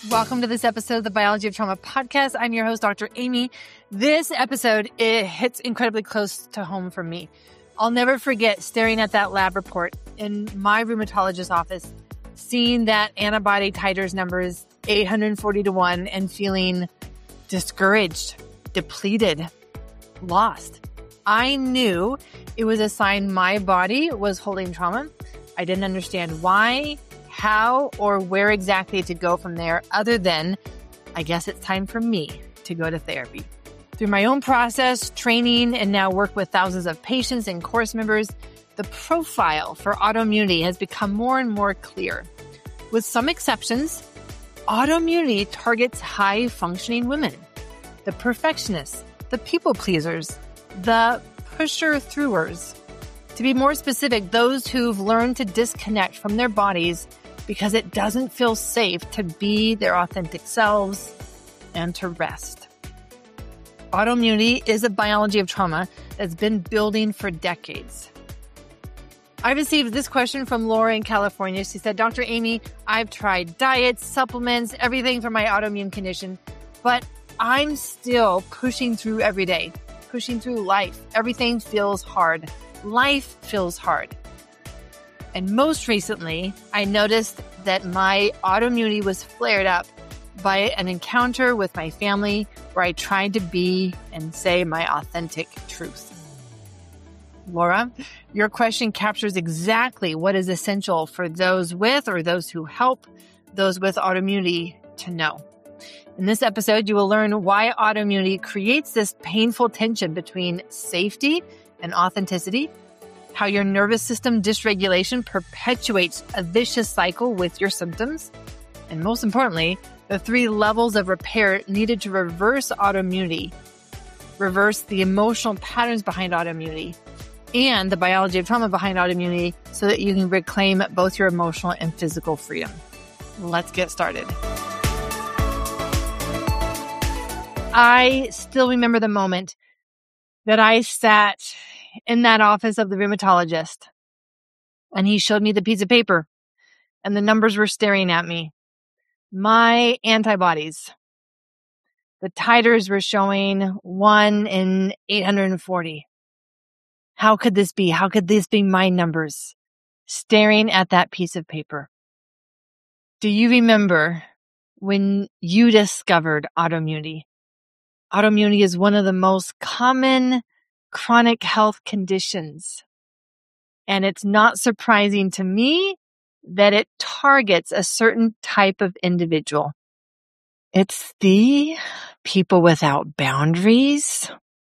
Welcome to this episode of the Biology of Trauma podcast. I'm your host, Dr. Amy. This episode, it hits incredibly close to home for me. I'll never forget staring at that lab report in my rheumatologist's office, seeing that antibody titers numbers 840 to 1 and feeling discouraged, depleted, lost. I knew it was a sign my body was holding trauma. I didn't understand why, how, or where exactly to go from there other than, I guess it's time for me to go to therapy. Through my own process, training, and now work with thousands of patients and course members, the profile for autoimmunity has become more and more clear. With some exceptions, autoimmunity targets high-functioning women, the perfectionists, the people-pleasers, the pusher-throughers. To be more specific, those who've learned to disconnect from their bodies because it doesn't feel safe to be their authentic selves and to rest. Autoimmunity is a biology of trauma that's been building for decades. I received this question from Laura in California. She said, Dr. Amy, I've tried diets, supplements, everything for my autoimmune condition, but I'm still pushing through every day, pushing through life. Everything feels hard. Life feels hard. And most recently, I noticed that my autoimmunity was flared up by an encounter with my family where I tried to be and say my authentic truth. Laura, your question captures exactly what is essential for those with or those who help those with autoimmunity to know. In this episode, you will learn why autoimmunity creates this painful tension between safety and authenticity, how your nervous system dysregulation perpetuates a vicious cycle with your symptoms, and most importantly, the 3 levels of repair needed to reverse autoimmunity, reverse the emotional patterns behind autoimmunity, and the biology of trauma behind autoimmunity so that you can reclaim both your emotional and physical freedom. Let's get started. I still remember the moment that I sat in that office of the rheumatologist and he showed me the piece of paper and the numbers were staring at me. My antibodies, the titers were showing 1 in 840. How could this be? How could this be my numbers? Staring at that piece of paper. Do you remember when you discovered autoimmunity? Autoimmunity is one of the most common chronic health conditions. And it's not surprising to me that it targets a certain type of individual. It's the people without boundaries,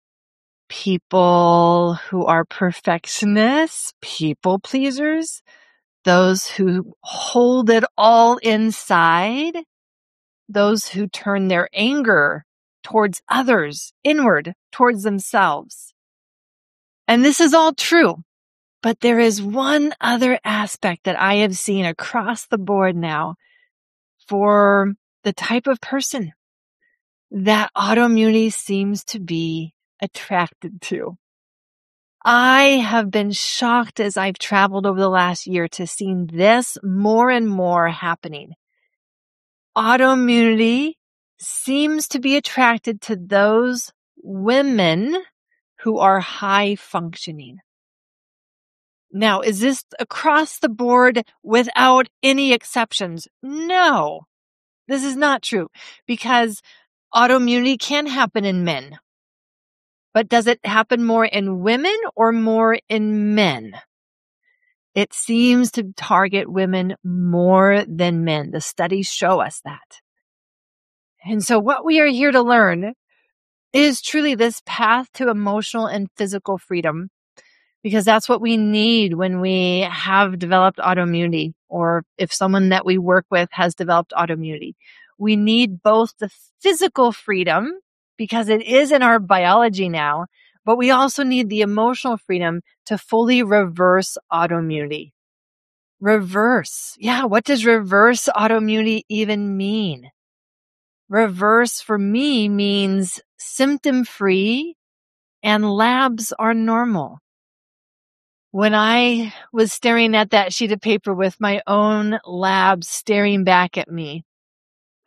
people who are perfectionists, people pleasers, those who hold it all inside, those who turn their anger towards others, inward, towards themselves. And this is all true, but there is one other aspect that I have seen across the board now for the type of person that autoimmunity seems to be attracted to. I have been shocked as I've traveled over the last year to seeing this more and more happening. Autoimmunity seems to be attracted to those women who are high functioning. Now, is this across the board without any exceptions? No, this is not true because autoimmunity can happen in men. But does it happen more in women or more in men? It seems to target women more than men. The studies show us that. And so what we are here to learn is truly this path to emotional and physical freedom, because that's what we need when we have developed autoimmunity, or if someone that we work with has developed autoimmunity. We need both the physical freedom, because it is in our biology now, but we also need the emotional freedom to fully reverse autoimmunity. Reverse. Yeah, what does reverse autoimmunity even mean? Reverse for me means symptom-free and labs are normal. When I was staring at that sheet of paper with my own labs staring back at me,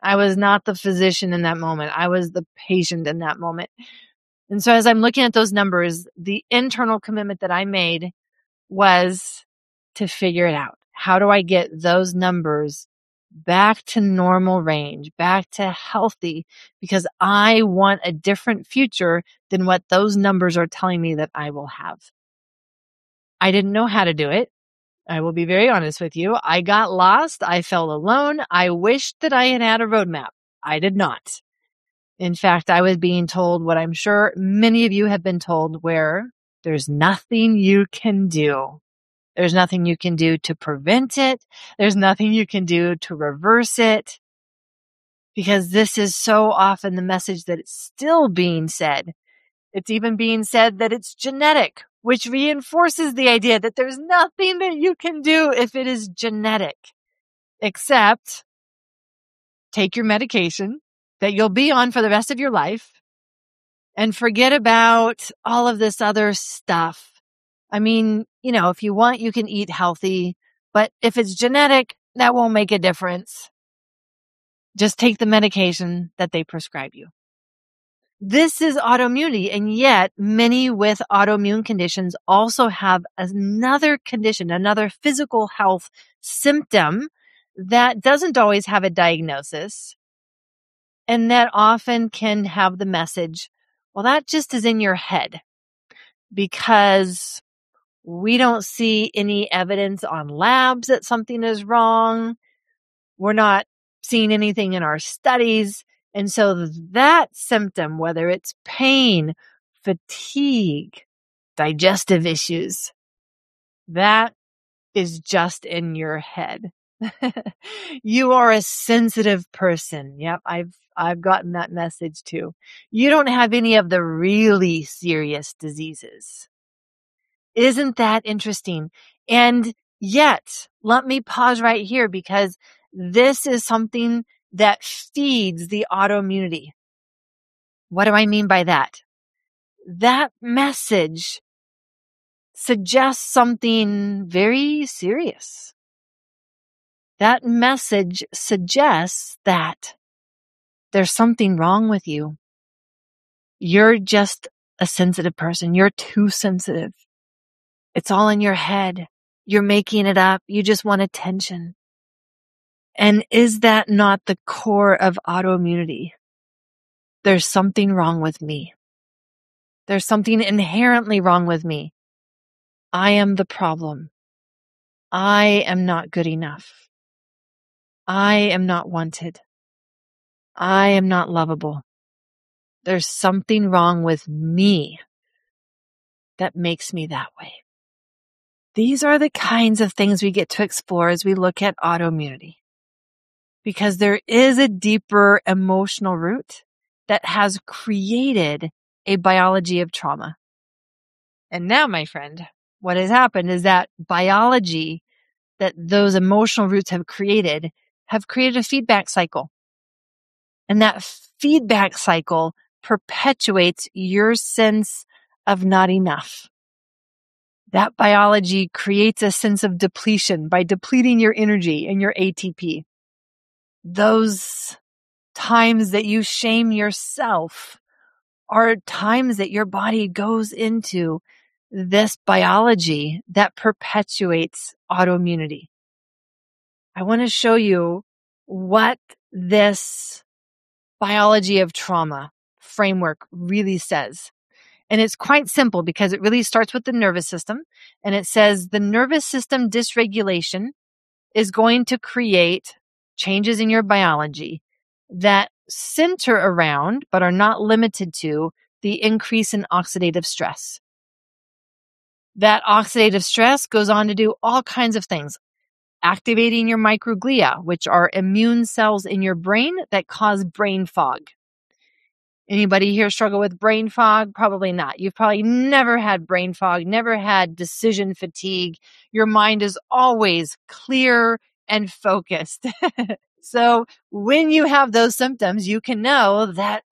I was not the physician in that moment. I was the patient in that moment. And so as I'm looking at those numbers, the internal commitment that I made was to figure it out. How do I get those numbers back to normal range, back to healthy? Because I want a different future than what those numbers are telling me that I will have. I didn't know how to do it. I will be very honest with you. I got lost. I felt alone. I wished that I had had a roadmap. I did not. In fact, I was being told what I'm sure many of you have been told, where there's nothing you can do. There's nothing you can do to prevent it. There's nothing you can do to reverse it. Because this is so often the message that it's still being said. It's even being said that it's genetic, which reinforces the idea that there's nothing that you can do if it is genetic, except take your medication that you'll be on for the rest of your life and forget about all of this other stuff. I mean, if you want, you can eat healthy, but if it's genetic, that won't make a difference. Just take the medication that they prescribe you. This is autoimmunity, and yet many with autoimmune conditions also have another condition, another physical health symptom that doesn't always have a diagnosis, and that often can have the message, well, that just is in your head, because we don't see any evidence on labs that something is wrong. We're not seeing anything in our studies. And so that symptom, whether it's pain, fatigue, digestive issues, that is just in your head. You are a sensitive person. Yep, I've gotten that message too. You don't have any of the really serious diseases. Isn't that interesting? And yet, let me pause right here, because this is something that feeds the autoimmunity. What do I mean by that? That message suggests something very serious. That message suggests that there's something wrong with you. You're just a sensitive person. You're too sensitive. It's all in your head. You're making it up. You just want attention. And is that not the core of autoimmunity? There's something wrong with me. There's something inherently wrong with me. I am the problem. I am not good enough. I am not wanted. I am not lovable. There's something wrong with me that makes me that way. These are the kinds of things we get to explore as we look at autoimmunity, because there is a deeper emotional root that has created a biology of trauma. And now, my friend, what has happened is that biology that those emotional roots have created a feedback cycle. And that feedback cycle perpetuates your sense of not enough. That biology creates a sense of depletion by depleting your energy and your ATP. Those times that you shame yourself are times that your body goes into this biology that perpetuates autoimmunity. I want to show you what this biology of trauma framework really says. And it's quite simple, because it really starts with the nervous system. And it says the nervous system dysregulation is going to create changes in your biology that center around, but are not limited to, the increase in oxidative stress. That oxidative stress goes on to do all kinds of things, activating your microglia, which are immune cells in your brain that cause brain fog. Anybody here struggle with brain fog? Probably not. You've probably never had brain fog, never had decision fatigue. Your mind is always clear and focused. So when you have those symptoms, you can know that,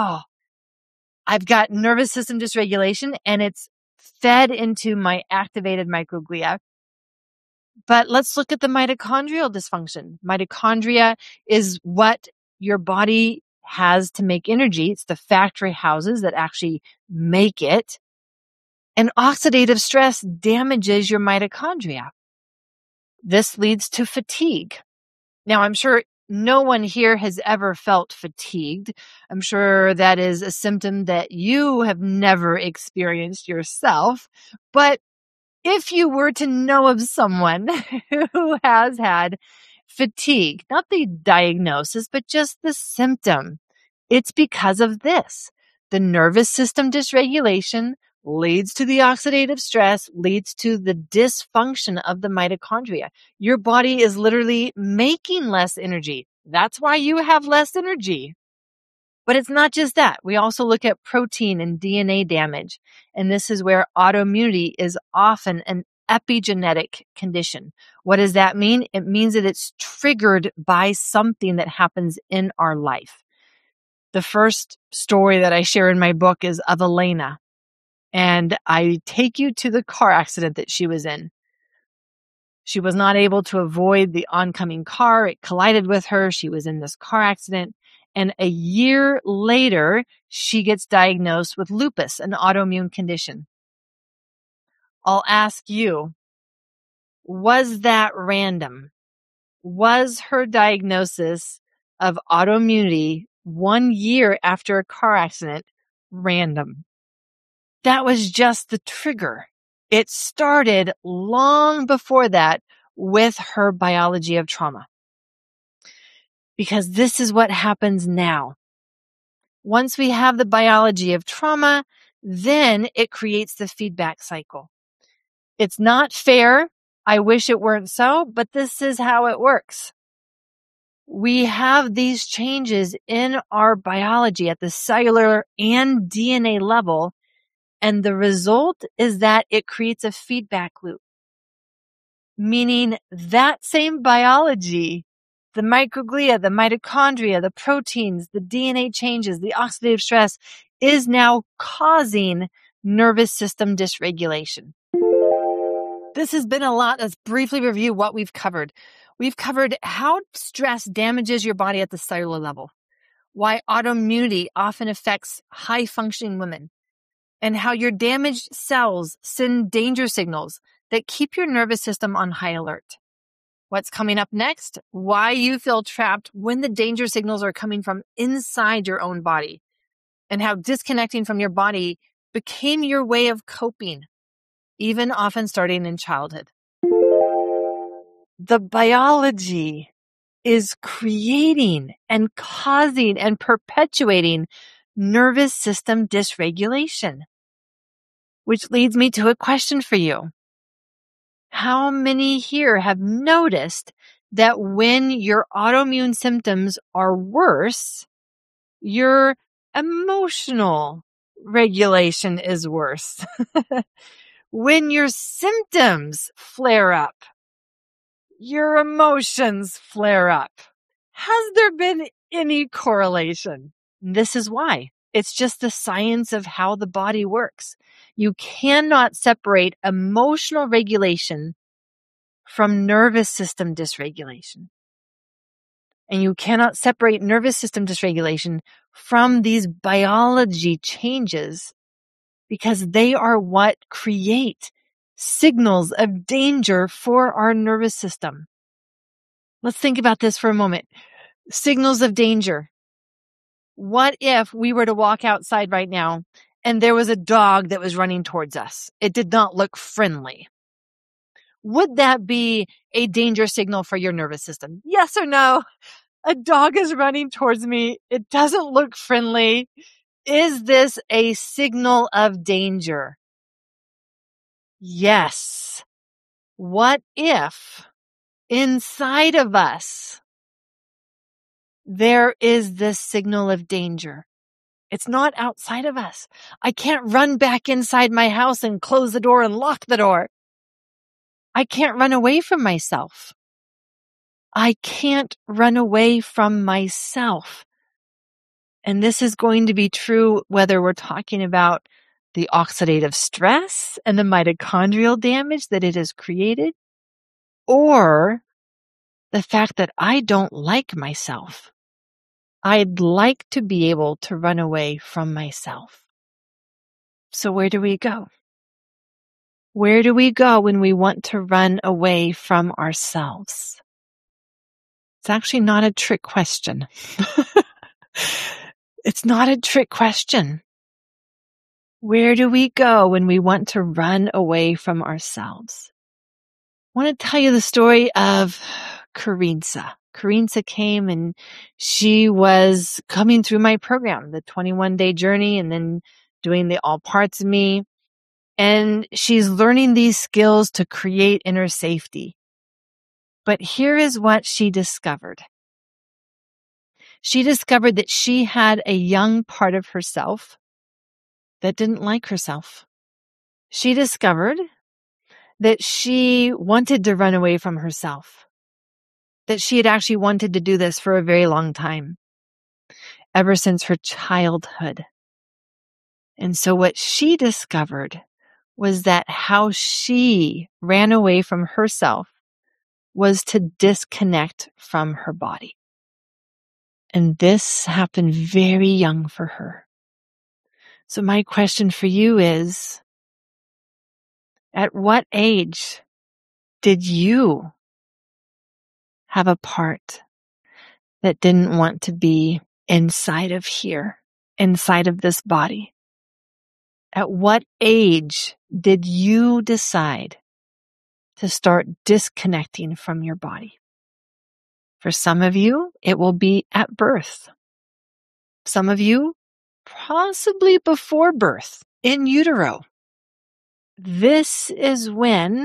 I've got nervous system dysregulation, and it's fed into my activated microglia. But let's look at the mitochondrial dysfunction. Mitochondria is what your body has to make energy. It's the factory houses that actually make it. And oxidative stress damages your mitochondria. This leads to fatigue. Now, I'm sure no one here has ever felt fatigued. I'm sure that is a symptom that you have never experienced yourself. But if you were to know of someone who has had fatigue, not the diagnosis, but just the symptom, it's because of this. The nervous system dysregulation leads to the oxidative stress, leads to the dysfunction of the mitochondria. Your body is literally making less energy. That's why you have less energy. But it's not just that. We also look at protein and DNA damage. And this is where autoimmunity is often an epigenetic condition. What does that mean? It means that it's triggered by something that happens in our life. The first story that I share in my book is of Elena. And I take you to the car accident that she was in. She was not able to avoid the oncoming car. It collided with her. She was in this car accident. And a year later, she gets diagnosed with lupus, an autoimmune condition. I'll ask you, was that random? Was her diagnosis of autoimmunity 1 year after a car accident random? That was just the trigger. It started long before that with her biology of trauma. Because this is what happens now. Once we have the biology of trauma, then it creates the feedback cycle. It's not fair. I wish it weren't so, but this is how it works. We have these changes in our biology at the cellular and DNA level, and the result is that it creates a feedback loop. Meaning that same biology, the microglia, the mitochondria, the proteins, the DNA changes, the oxidative stress is now causing nervous system dysregulation. This has been a lot. Let's briefly review what we've covered. We've covered how stress damages your body at the cellular level, why autoimmunity often affects high-functioning women, and how your damaged cells send danger signals that keep your nervous system on high alert. What's coming up next? Why you feel trapped when the danger signals are coming from inside your own body, and how disconnecting from your body became your way of coping, even often starting in childhood. The biology is creating and causing and perpetuating nervous system dysregulation, which leads me to a question for you. How many here have noticed that when your autoimmune symptoms are worse, your emotional regulation is worse? When your symptoms flare up, your emotions flare up. Has there been any correlation? This is why. It's just the science of how the body works. You cannot separate emotional regulation from nervous system dysregulation. And you cannot separate nervous system dysregulation from these biology changes, because they are what create signals of danger for our nervous system. Let's think about this for a moment. Signals of danger. What if we were to walk outside right now and there was a dog that was running towards us? It did not look friendly. Would that be a danger signal for your nervous system? Yes or no? A dog is running towards me. It doesn't look friendly. Is this a signal of danger? Yes. What if inside of us there is this signal of danger? It's not outside of us. I can't run back inside my house and close the door and lock the door. I can't run away from myself. I can't run away from myself. And this is going to be true whether we're talking about the oxidative stress and the mitochondrial damage that it has created, or the fact that I don't like myself. I'd like to be able to run away from myself. So where do we go? Where do we go when we want to run away from ourselves? It's actually not a trick question. It's not a trick question. Where do we go when we want to run away from ourselves? I want to tell you the story of Carinza. Carinza came and she was coming through my program, the 21-day journey, and then doing the all parts of me. And she's learning these skills to create inner safety. But here is what she discovered. She discovered that she had a young part of herself that didn't like herself. She discovered that she wanted to run away from herself, that she had actually wanted to do this for a very long time, ever since her childhood. And so what she discovered was that how she ran away from herself was to disconnect from her body. And this happened very young for her. So my question for you is, at what age did you have a part that didn't want to be inside of here, inside of this body? At what age did you decide to start disconnecting from your body? For some of you, it will be at birth. Some of you, possibly before birth, in utero. This is when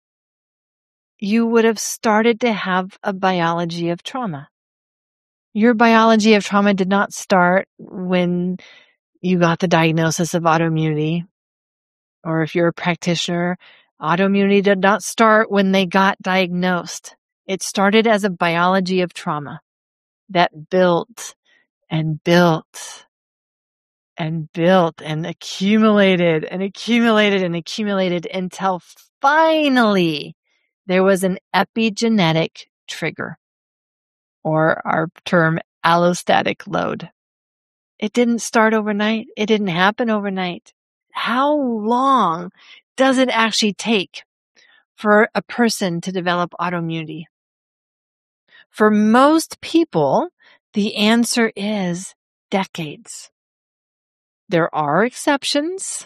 you would have started to have a biology of trauma. Your biology of trauma did not start when you got the diagnosis of autoimmunity, or if you're a practitioner, autoimmunity did not start when they got diagnosed. It started as a biology of trauma that built and built and built and accumulated and accumulated and accumulated until finally there was an epigenetic trigger, or our term allostatic load. It didn't start overnight. It didn't happen overnight. How long does it actually take for a person to develop autoimmunity? For most people, the answer is decades. There are exceptions,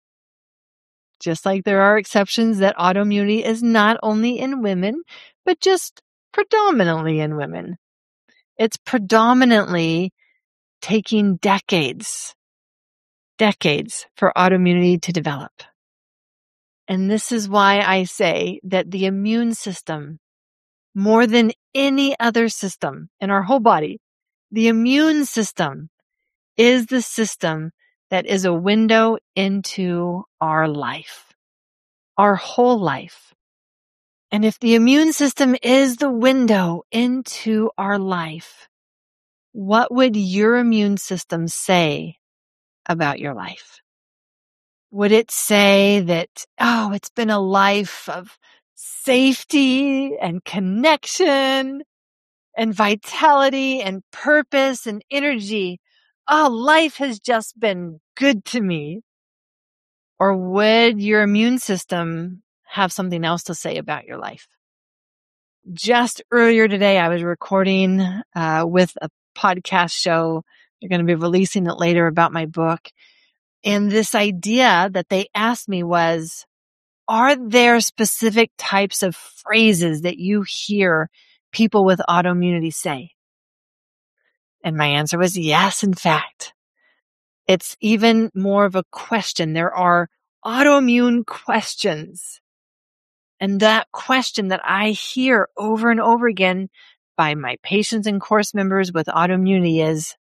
just like there are exceptions that autoimmunity is not only in women, but just predominantly in women. It's predominantly taking decades for autoimmunity to develop. And this is why I say that the immune system, more than any other system in our whole body, the immune system is the system that is a window into our life, our whole life. And if the immune system is the window into our life, what would your immune system say about your life? Would it say that, oh, it's been a life of safety and connection and vitality and purpose and energy? Oh, life has just been good to me. Or would your immune system have something else to say about your life? Just earlier today, I was recording with a podcast show. They're going to be releasing it later about my book. And this idea that they asked me was, are there specific types of phrases that you hear people with autoimmunity say? And my answer was yes, in fact. It's even more of a question. There are autoimmune questions. And that question that I hear over and over again by my patients and course members with autoimmunity is,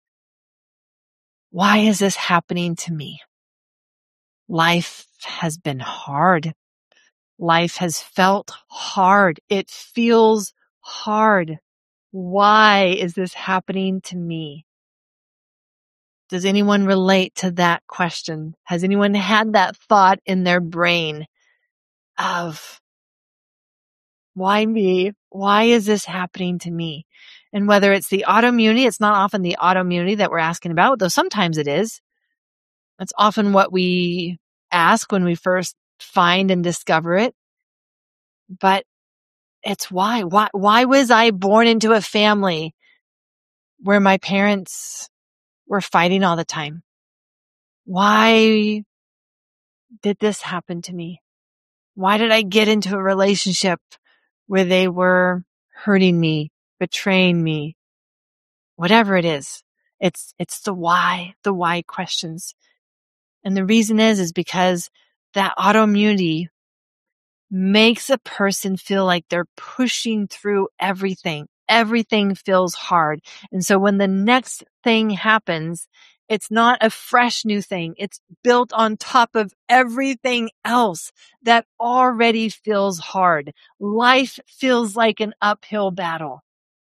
why is this happening to me? Life has been hard. Life has felt hard. It feels hard. Why is this happening to me? Does anyone relate to that question? Has anyone had that thought in their brain of, why me? Why is this happening to me? And whether it's the autoimmunity, it's not often the autoimmunity that we're asking about, though sometimes it is. That's often what we ask when we first find and discover it. But it's why. Why was I born into a family where my parents were fighting all the time? Why did this happen to me? Why did I get into a relationship where they were hurting me, betraying me? Whatever it is, it's the why questions. And the reason is because that autoimmunity makes a person feel like they're pushing through everything. Everything feels hard. And so when the next thing happens, it's not a fresh new thing. It's built on top of everything else that already feels hard. Life feels like an uphill battle.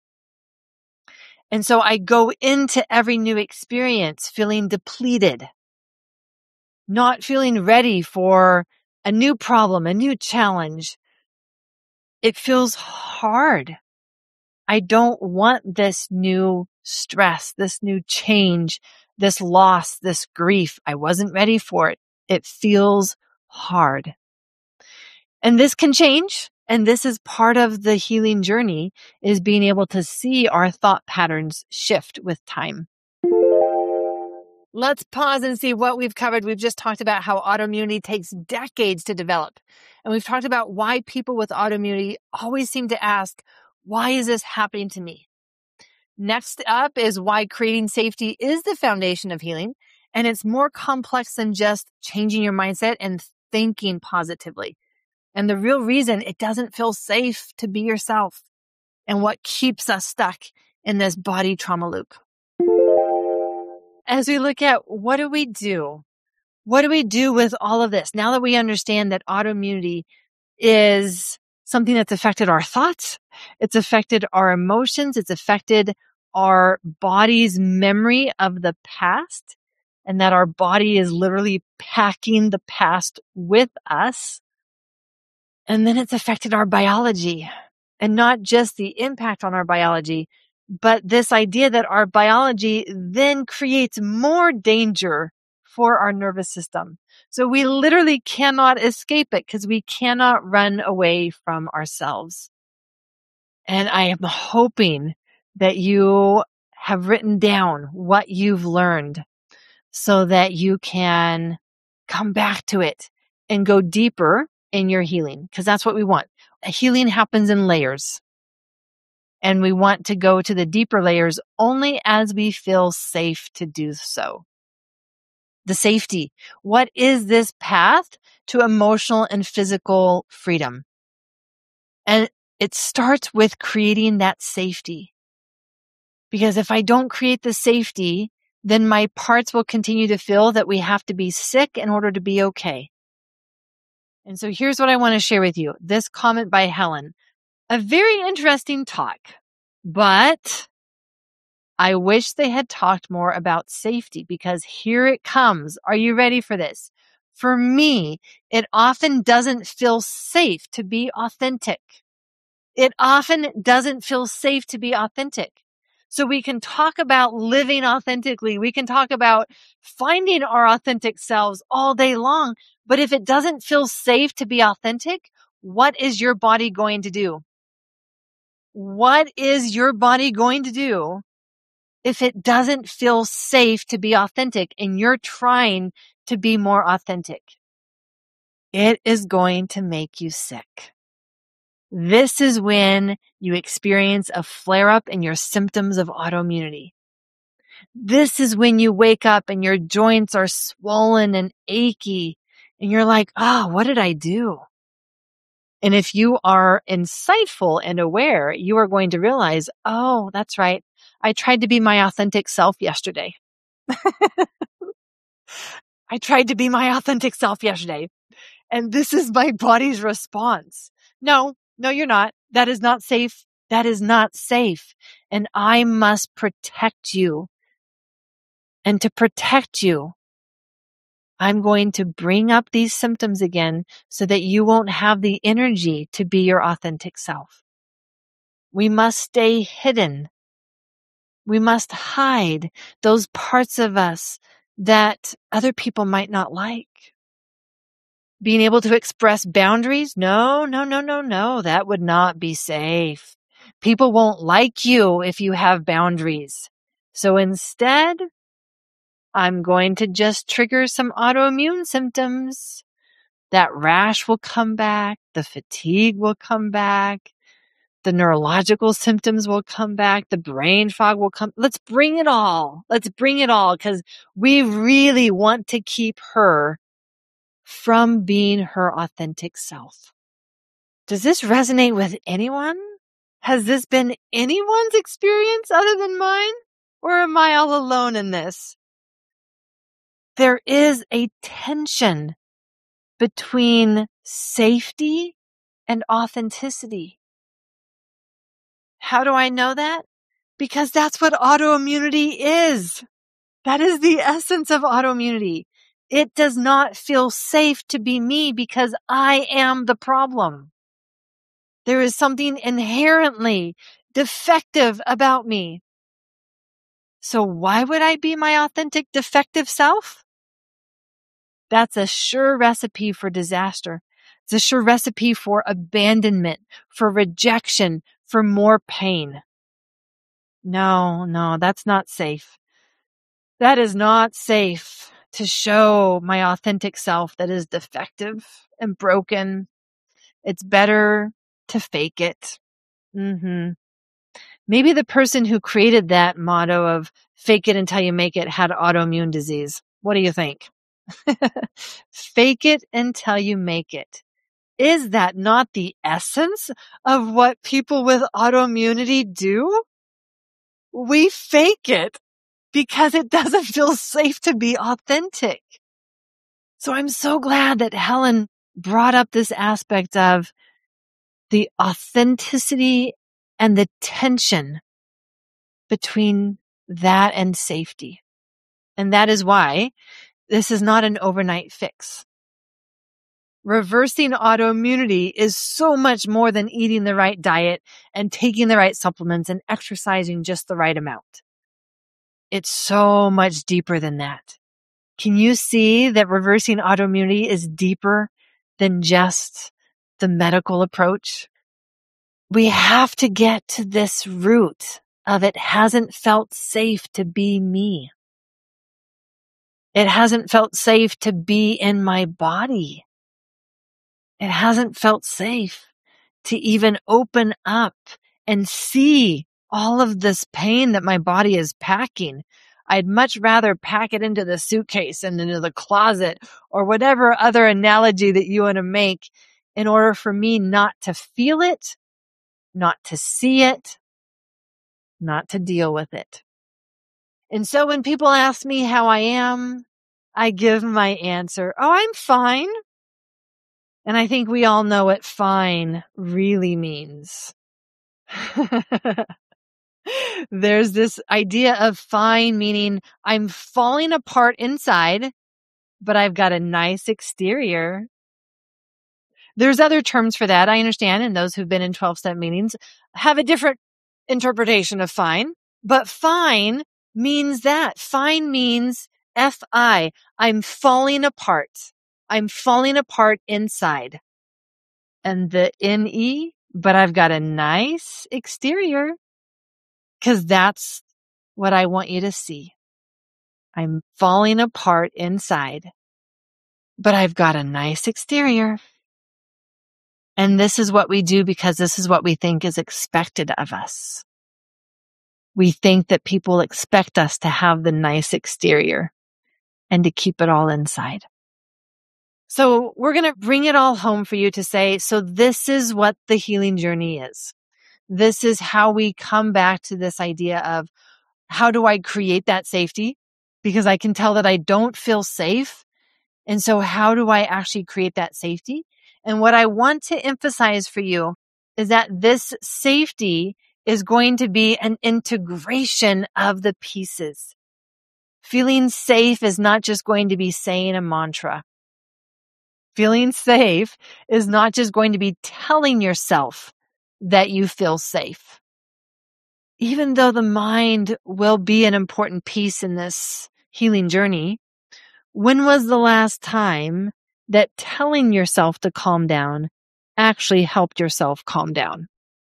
And so I go into every new experience feeling depleted, not feeling ready for a new problem, a new challenge. It feels hard. I don't want this new stress, this new change, this loss, this grief. I wasn't ready for it. It feels hard. And this can change. And this is part of the healing journey, is being able to see our thought patterns shift with time. Let's pause and see what we've covered. We've just talked about how autoimmunity takes decades to develop. And we've talked about why people with autoimmunity always seem to ask, why is this happening to me? Next up is why creating safety is the foundation of healing. And it's more complex than just changing your mindset and thinking positively. And the real reason it doesn't feel safe to be yourself, and what keeps us stuck in this body trauma loop. As we look at what do we do? What do we do with all of this? Now that we understand that autoimmunity is something that's affected our thoughts, it's affected our emotions, it's affected our body's memory of the past, and that our body is literally packing the past with us. And then it's affected our biology, and not just the impact on our biology, but this idea that our biology then creates more danger for our nervous system. So we literally cannot escape it because we cannot run away from ourselves. And I am hoping that you have written down what you've learned so that you can come back to it and go deeper in your healing, because that's what we want. Healing happens in layers. And we want to go to the deeper layers only as we feel safe to do so. The safety. What is this path to emotional and physical freedom? And it starts with creating that safety. Because if I don't create the safety, then my parts will continue to feel that we have to be sick in order to be okay. And so here's what I want to share with you. This comment by Helen. A very interesting talk, but I wish they had talked more about safety, because here it comes. Are you ready for this? For me, it often doesn't feel safe to be authentic. It often doesn't feel safe to be authentic. So we can talk about living authentically. We can talk about finding our authentic selves all day long. But if it doesn't feel safe to be authentic, what is your body going to do? What is your body going to do if it doesn't feel safe to be authentic and you're trying to be more authentic? It is going to make you sick. This is when you experience a flare-up in your symptoms of autoimmunity. This is when you wake up and your joints are swollen and achy, and you're like, what did I do? And if you are insightful and aware, you are going to realize, that's right. I tried to be my authentic self yesterday. I tried to be my authentic self yesterday. And this is my body's response. No, you're not. That is not safe. That is not safe. And I must protect you. And to protect you, I'm going to bring up these symptoms again so that you won't have the energy to be your authentic self. We must stay hidden We must hide those parts of us that other people might not like. Being able to express boundaries? No. That would not be safe. People won't like you if you have boundaries. So instead, I'm going to just trigger some autoimmune symptoms. That rash will come back. The fatigue will come back. The neurological symptoms will come back. The brain fog will come. Let's bring it all. Because we really want to keep her from being her authentic self. Does this resonate with anyone? Has this been anyone's experience other than mine? Or am I all alone in this? There is a tension between safety and authenticity. How do I know that? Because that's what autoimmunity is. That is the essence of autoimmunity. It does not feel safe to be me because I am the problem. There is something inherently defective about me. So why would I be my authentic defective self? That's a sure recipe for disaster. It's a sure recipe for abandonment, for rejection, for more pain. No, that's not safe. That is not safe to show my authentic self that is defective and broken. It's better to fake it. Maybe the person who created that motto of fake it until you make it had autoimmune disease. What do you think? Fake it until you make it. Is that not the essence of what people with autoimmunity do? We fake it because it doesn't feel safe to be authentic. So I'm so glad that Helen brought up this aspect of the authenticity and the tension between that and safety. And that is why this is not an overnight fix. Reversing autoimmunity is so much more than eating the right diet and taking the right supplements and exercising just the right amount. It's so much deeper than that. Can you see that reversing autoimmunity is deeper than just the medical approach? We have to get to this root of it hasn't felt safe to be me. It hasn't felt safe to be in my body. It hasn't felt safe to even open up and see all of this pain that my body is packing. I'd much rather pack it into the suitcase and into the closet or whatever other analogy that you want to make in order for me not to feel it, not to see it, not to deal with it. And so when people ask me how I am, I give my answer, oh, I'm fine. And I think we all know what fine really means. There's this idea of fine meaning I'm falling apart inside, but I've got a nice exterior. There's other terms for that, I understand, and those who've been in 12-step meetings have a different interpretation of fine. But fine means that. Fine means F-I. I'm falling apart. I'm falling apart inside. And the N-E, but I've got a nice exterior. Because that's what I want you to see. I'm falling apart inside, but I've got a nice exterior. And this is what we do because this is what we think is expected of us. We think that people expect us to have the nice exterior and to keep it all inside. So we're going to bring it all home for you to say, so this is what the healing journey is. This is how we come back to this idea of how do I create that safety? Because I can tell that I don't feel safe. And so how do I actually create that safety? And what I want to emphasize for you is that this safety is going to be an integration of the pieces. Feeling safe is not just going to be saying a mantra. Feeling safe is not just going to be telling yourself that you feel safe. even though the mind will be an important piece in this healing journey, when was the last time that telling yourself to calm down actually helped yourself calm down?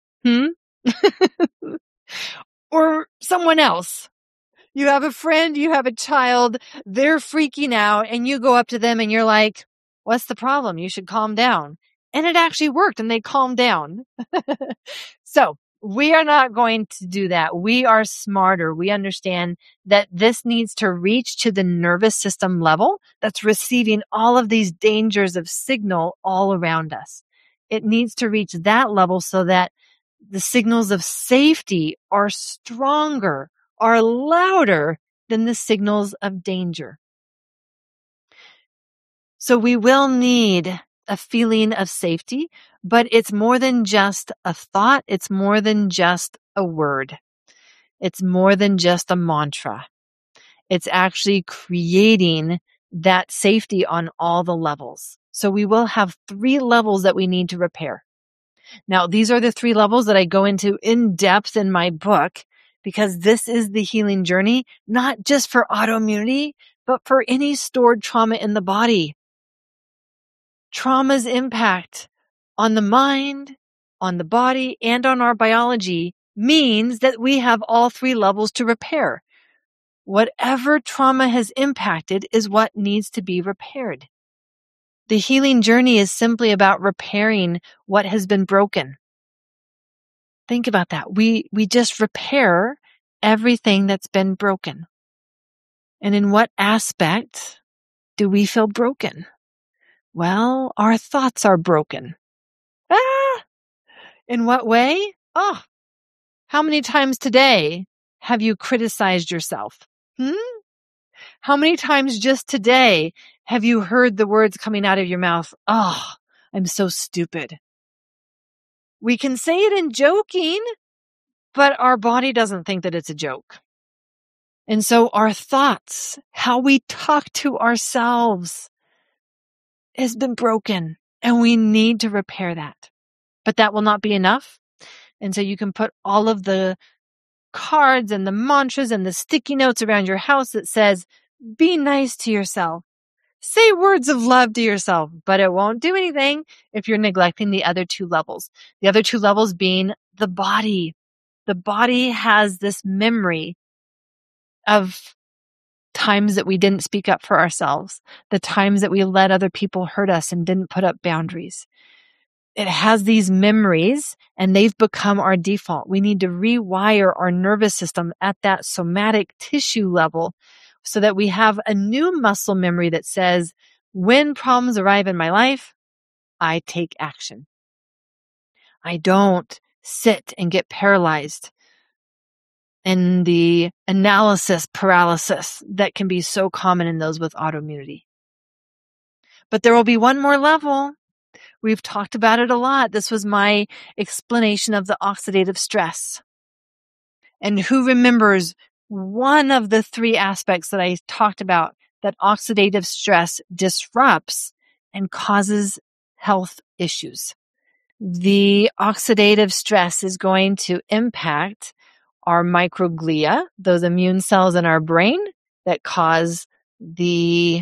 Or someone else. You have a friend, you have a child, they're freaking out, and you go up to them and you're like, what's the problem? You should calm down. And it actually worked and they calmed down. So we are not going to do that. We are smarter. We understand that this needs to reach to the nervous system level that's receiving all of these dangers of signal all around us. It needs to reach that level so that the signals of safety are stronger, are louder than the signals of danger. So we will need a feeling of safety, but it's more than just a thought. It's more than just a word. It's more than just a mantra. It's actually creating that safety on all the levels. So we will have 3 levels that we need to repair. Now, these are the 3 levels that I go into in depth in my book, because this is the healing journey, not just for autoimmunity, but for any stored trauma in the body. Trauma's impact on the mind, on the body, and on our biology means that we have all 3 levels to repair. Whatever trauma has impacted is what needs to be repaired. The healing journey is simply about repairing what has been broken. Think about that. We just repair everything that's been broken. And in what aspect do we feel broken? Well, our thoughts are broken. In what way? How many times today have you criticized yourself? How many times just today have you heard the words coming out of your mouth? I'm so stupid. We can say it in joking, but our body doesn't think that it's a joke. And so our thoughts, how we talk to ourselves, has been broken, and we need to repair that. But that will not be enough. And so you can put all of the cards and the mantras and the sticky notes around your house that says, be nice to yourself. Say words of love to yourself, but it won't do anything if you're neglecting the other 2 levels. The other 2 levels being the body. The body has this memory of times that we didn't speak up for ourselves, the times that we let other people hurt us and didn't put up boundaries. It has these memories and they've become our default. We need to rewire our nervous system at that somatic tissue level so that we have a new muscle memory that says, when problems arrive in my life, I take action. I don't sit and get paralyzed in the analysis paralysis that can be so common in those with autoimmunity. But there will be one more level. We've talked about it a lot. This was my explanation of the oxidative stress. And who remembers one of the 3 aspects that I talked about that oxidative stress disrupts and causes health issues? The oxidative stress is going to impact our microglia, those immune cells in our brain that cause the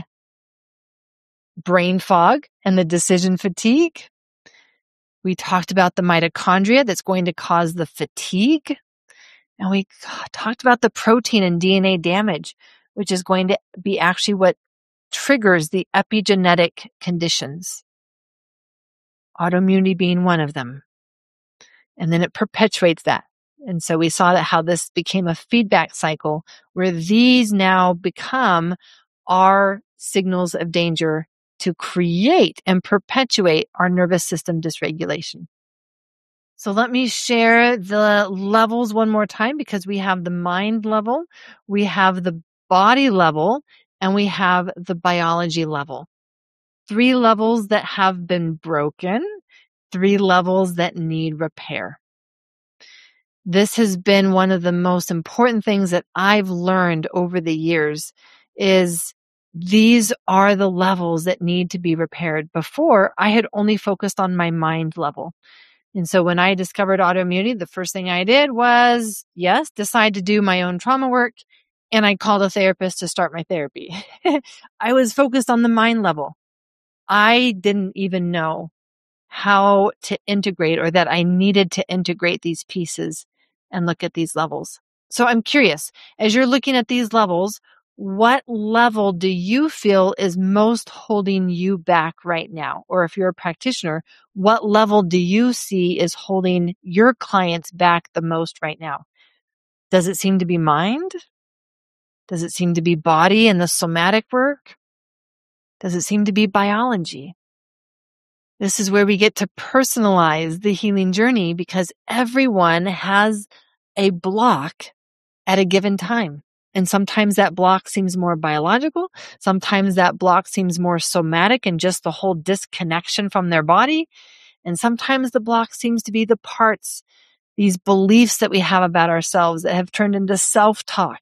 brain fog and the decision fatigue. We talked about the mitochondria that's going to cause the fatigue. And we talked about the protein and DNA damage, which is going to be actually what triggers the epigenetic conditions. Autoimmunity being one of them. And then it perpetuates that. And so we saw that how this became a feedback cycle where these now become our signals of danger to create and perpetuate our nervous system dysregulation. So let me share the levels one more time, because we have the mind level, we have the body level, and we have the biology level. 3 levels that have been broken, 3 levels that need repair. This has been one of the most important things that I've learned over the years is these are the levels that need to be repaired. Before, I had only focused on my mind level. And so when I discovered autoimmunity, the first thing I did was, yes, decide to do my own trauma work. And I called a therapist to start my therapy. I was focused on the mind level. I didn't even know how to integrate, or that I needed to integrate these pieces and look at these levels. So I'm curious, as you're looking at these levels, what level do you feel is most holding you back right now? Or if you're a practitioner, what level do you see is holding your clients back the most right now? Does it seem to be mind? Does it seem to be body and the somatic work? Does it seem to be biology? This is where we get to personalize the healing journey, because everyone has a block at a given time. And sometimes that block seems more biological. Sometimes that block seems more somatic and just the whole disconnection from their body. And sometimes the block seems to be the parts, these beliefs that we have about ourselves that have turned into self-talk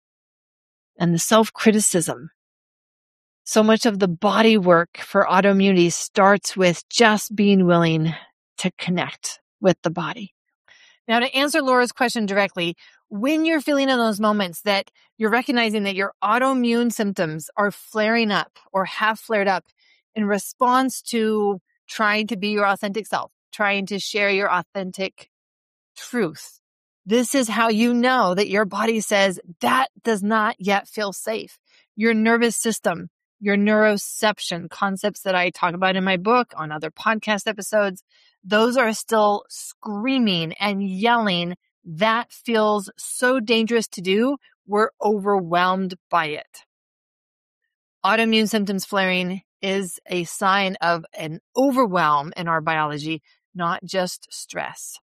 and the self-criticism. So much of the body work for autoimmunity starts with just being willing to connect with the body. Now, to answer Laura's question directly, when you're feeling in those moments that you're recognizing that your autoimmune symptoms are flaring up or have flared up in response to trying to be your authentic self, trying to share your authentic truth, this is how you know that your body says that does not yet feel safe. Your nervous system, your neuroception, concepts that I talk about in my book, on other podcast episodes, those are still screaming and yelling, that feels so dangerous to do. We're overwhelmed by it. Autoimmune symptoms flaring is a sign of an overwhelm in our biology, not just stress.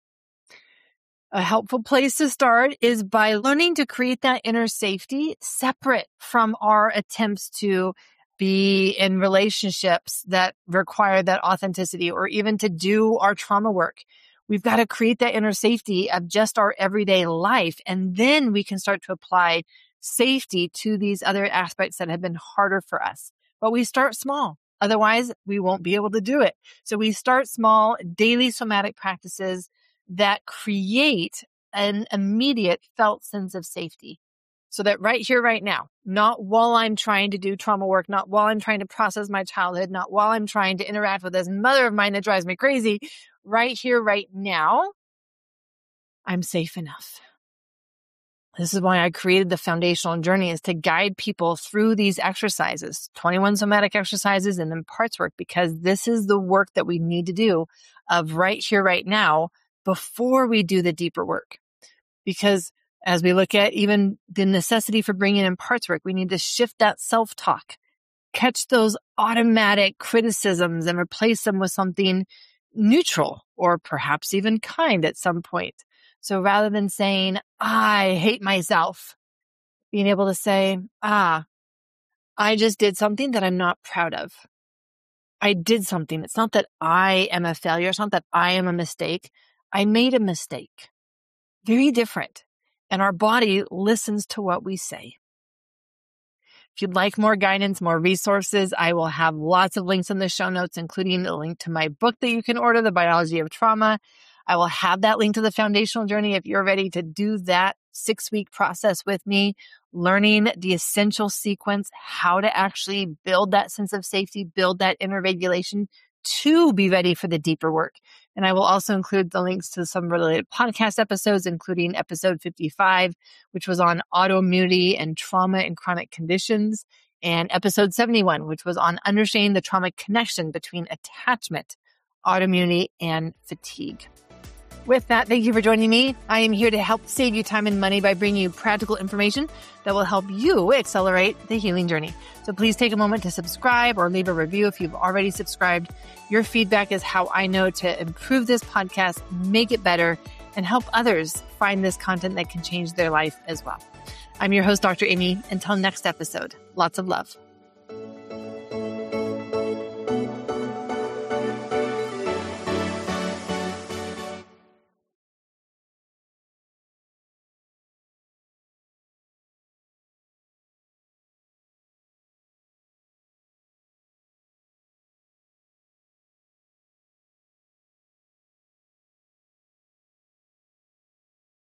A helpful place to start is by learning to create that inner safety separate from our attempts to be in relationships that require that authenticity, or even to do our trauma work. We've got to create that inner safety of just our everyday life. And then we can start to apply safety to these other aspects that have been harder for us. But we start small. Otherwise, we won't be able to do it. So we start small, daily somatic practices that create an immediate felt sense of safety. So that right here, right now, not while I'm trying to do trauma work, not while I'm trying to process my childhood, not while I'm trying to interact with this mother of mine that drives me crazy, right here, right now, I'm safe enough. This is why I created the foundational journey, is to guide people through these exercises, 21 somatic exercises and then parts work, because this is the work that we need to do of right here, right now, before we do the deeper work. Because as we look at even the necessity for bringing in parts work, we need to shift that self-talk, catch those automatic criticisms and replace them with something neutral or perhaps even kind at some point. So rather than saying, I hate myself, being able to say, I just did something that I'm not proud of. I did something. It's not that I am a failure. It's not that I am a mistake. I made a mistake. Very different. And our body listens to what we say. If you'd like more guidance, more resources, I will have lots of links in the show notes, including a link to my book that you can order, The Biology of Trauma. I will have that link to the foundational journey if you're ready to do that 6-week process with me, learning the essential sequence, how to actually build that sense of safety, build that inner regulation to be ready for the deeper work. And I will also include the links to some related podcast episodes, including episode 55, which was on autoimmunity and trauma and chronic conditions, and episode 71, which was on understanding the trauma connection between attachment, autoimmunity, and fatigue. With that, thank you for joining me. I am here to help save you time and money by bringing you practical information that will help you accelerate the healing journey. So please take a moment to subscribe or leave a review if you've already subscribed. Your feedback is how I know to improve this podcast, make it better, and help others find this content that can change their life as well. I'm your host, Dr. Amy. Until next episode, lots of love.